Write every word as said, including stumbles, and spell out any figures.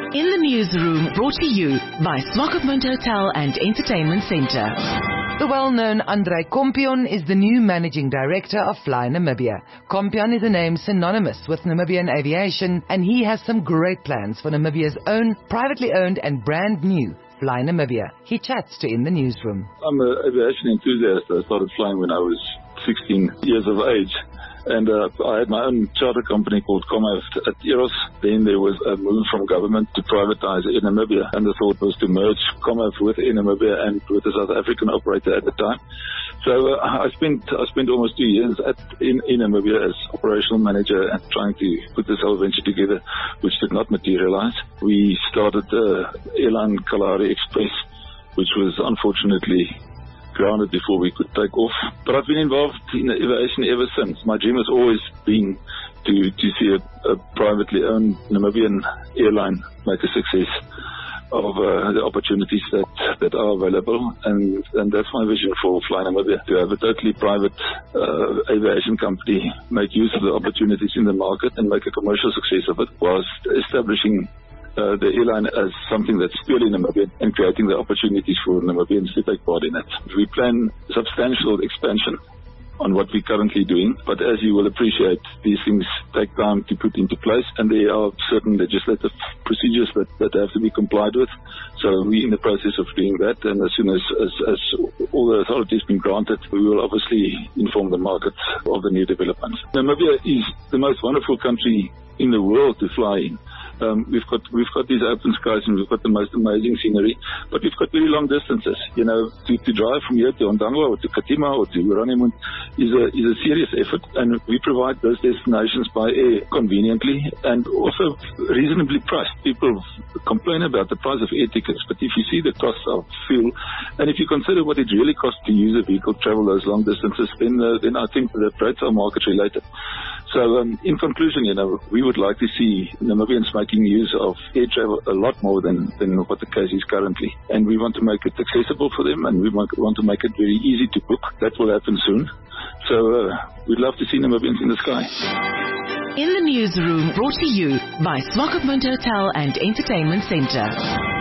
In the newsroom, brought to you by Swakopmund Hotel and Entertainment Centre. The well-known Andrei Kompion is the new managing director of Fly Namibia. Kompion is a name synonymous with Namibian aviation, and he has some great plans for Namibia's own, privately owned and brand new Fly Namibia. He chats to In the Newsroom. I'm an aviation enthusiast. I started flying when I was sixteen years of age. And uh, I had my own charter company called Comav at Eros. Then there was a move from government to privatize Air Namibia, and the thought was to merge Comav with Air Namibia and with the South African operator at the time. So uh, I spent I spent almost two years at in, in Namibia as operational manager and trying to put this whole venture together, which did not materialize. We started the uh, airline Kalahari Express, which was unfortunately grounded before we could take off. But I've been involved in aviation ever since. My dream has always been to, to see a, a privately owned Namibian airline make a success of uh, the opportunities that, that are available, and, and that's my vision for Fly Namibia, to have a totally private uh, aviation company make use of the opportunities in the market and make a commercial success of it, whilst establishing Uh, the airline as something that's purely Namibian and creating the opportunities for Namibians to take part in it. We plan substantial expansion on what we're currently doing, but as you will appreciate, these things take time to put into place, and there are certain legislative procedures that, that have to be complied with. So we're in the process of doing that, and as soon as, as, as all the authorities have been granted, we will obviously inform the market of the new developments. Namibia is the most wonderful country in the world to fly in. Um, we've got we've got these open skies and we've got the most amazing scenery, but we've got very long distances. You know, to, to drive from here to Ondangwa or to Katima or to Ranimund is a is a serious effort, and we provide those destinations by air conveniently and also reasonably priced. People complain about the price of air tickets, but if you see the cost of fuel, and if you consider what it really costs to use a vehicle to travel those long distances, then uh, then I think the rates are market related. So um, in conclusion, you know, we would like to see Namibians making use of air travel a lot more than, than what the case is currently. And we want to make it accessible for them, and we want, want to make it very easy to book. That will happen soon. So uh, we'd love to see Namibians in the sky. In the newsroom, brought to you by Swakopmund Hotel and Entertainment Centre.